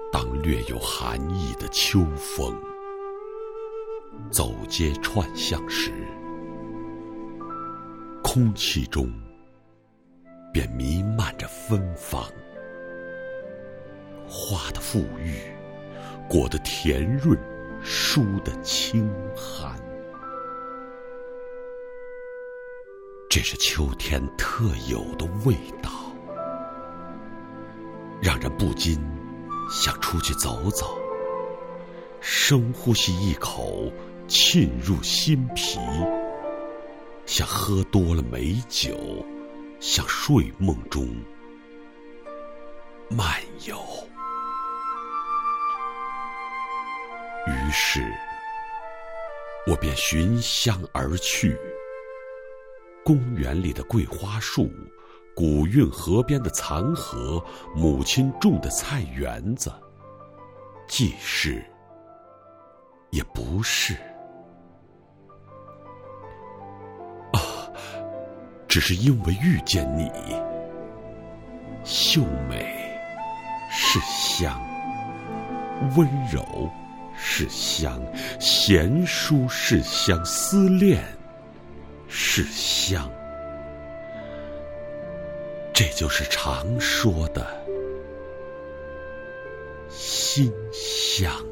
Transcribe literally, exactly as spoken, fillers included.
当略有寒意的秋风走街串巷时，空气中便弥漫着芬芳，花的馥郁，果的甜润，书的清寒。这是秋天特有的味道，让人不禁想出去走走，深呼吸一口，沁入心脾，像喝多了美酒，向睡梦中漫游。于是我便寻香而去，公园里的桂花树，古运河边的残荷，母亲种的菜园子，既是也不是啊，只是因为遇见你，秀美是香，温柔是香，贤淑是香，思恋是香。这就是常说的馨香。